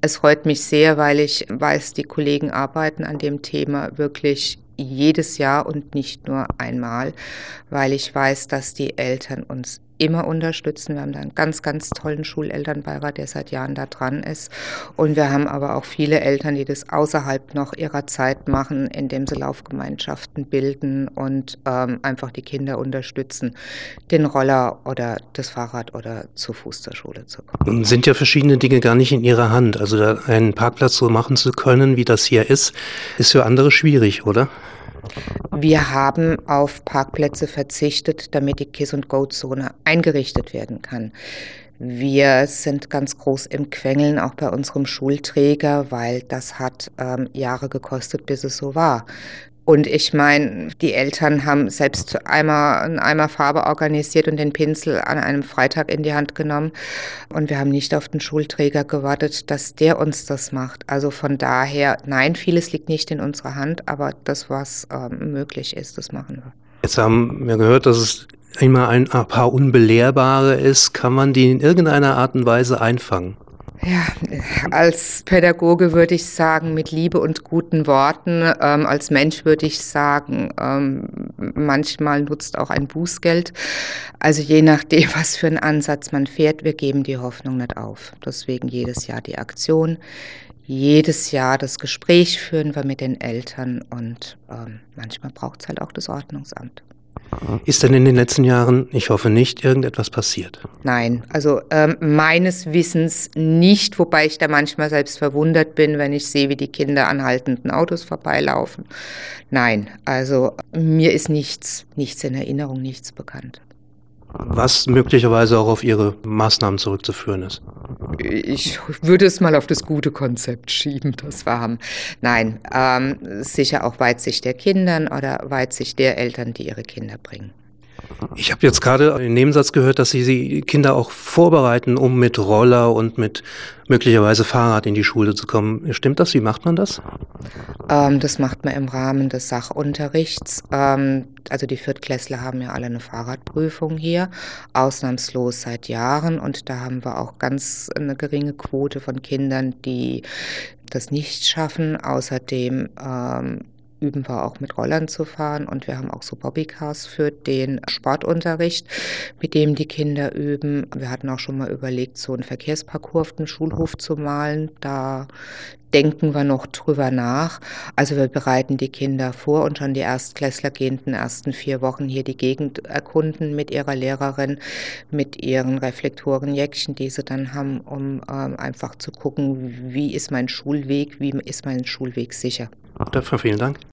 Es freut mich sehr, weil ich weiß, die Kollegen arbeiten an dem Thema wirklich jedes Jahr und nicht nur einmal, weil ich weiß, dass die Eltern uns immer unterstützen. Wir haben da einen ganz, ganz tollen Schulelternbeirat, der seit Jahren da dran ist. Und wir haben aber auch viele Eltern, die das außerhalb noch ihrer Zeit machen, indem sie Laufgemeinschaften bilden und einfach die Kinder unterstützen, den Roller oder das Fahrrad oder zu Fuß zur Schule zu kommen. Nun sind ja verschiedene Dinge gar nicht in Ihrer Hand. Also da einen Parkplatz so machen zu können, wie das hier ist für andere schwierig, oder? Wir haben auf Parkplätze verzichtet, damit die Kiss-and-Go-Zone eingerichtet werden kann. Wir sind ganz groß im Quengeln, auch bei unserem Schulträger, weil das hat Jahre gekostet, bis es so war. Und ich meine, die Eltern haben selbst einmal einen Eimer Farbe organisiert und den Pinsel an einem Freitag in die Hand genommen. Und wir haben nicht auf den Schulträger gewartet, dass der uns das macht. Also von daher, nein, vieles liegt nicht in unserer Hand, aber das, was möglich ist, das machen wir. Jetzt haben wir gehört, dass es immer ein paar Unbelehrbare ist. Kann man die in irgendeiner Art und Weise einfangen? Ja, als Pädagoge würde ich sagen, mit Liebe und guten Worten. Als Mensch würde ich sagen, manchmal nutzt auch ein Bußgeld. Also je nachdem, was für einen Ansatz man fährt, wir geben die Hoffnung nicht auf. Deswegen jedes Jahr die Aktion, jedes Jahr das Gespräch führen wir mit den Eltern und manchmal braucht es halt auch das Ordnungsamt. Ist denn in den letzten Jahren, ich hoffe nicht, irgendetwas passiert? Nein, also meines Wissens nicht, wobei ich da manchmal selbst verwundert bin, wenn ich sehe, wie die Kinder an haltenden Autos vorbeilaufen. Nein, also mir ist nichts in Erinnerung, nichts bekannt. Was möglicherweise auch auf Ihre Maßnahmen zurückzuführen ist? Ich würde es mal auf das gute Konzept schieben, das wir haben. Nein, sicher auch Weitsicht der Kindern oder Weitsicht der Eltern, die ihre Kinder bringen. Ich habe jetzt gerade einen Nebensatz gehört, dass Sie die Kinder auch vorbereiten, um mit Roller und mit möglicherweise Fahrrad in die Schule zu kommen. Stimmt das? Wie macht man das? Das macht man im Rahmen des Sachunterrichts. Also die Viertklässler haben ja alle eine Fahrradprüfung hier, ausnahmslos seit Jahren. Und da haben wir auch ganz eine geringe Quote von Kindern, die das nicht schaffen. Außerdem üben wir auch mit Rollern zu fahren und wir haben auch so Bobbycars für den Sportunterricht, mit dem die Kinder üben. Wir hatten auch schon mal überlegt, so einen Verkehrsparcours auf den Schulhof zu malen. Da denken wir noch drüber nach. Also wir bereiten die Kinder vor und schon die Erstklässler gehen in den ersten 4 Wochen hier die Gegend erkunden mit ihrer Lehrerin, mit ihren Reflektorenjäckchen, die sie dann haben, um einfach zu gucken, wie ist mein Schulweg, wie ist mein Schulweg sicher. Dafür vielen Dank.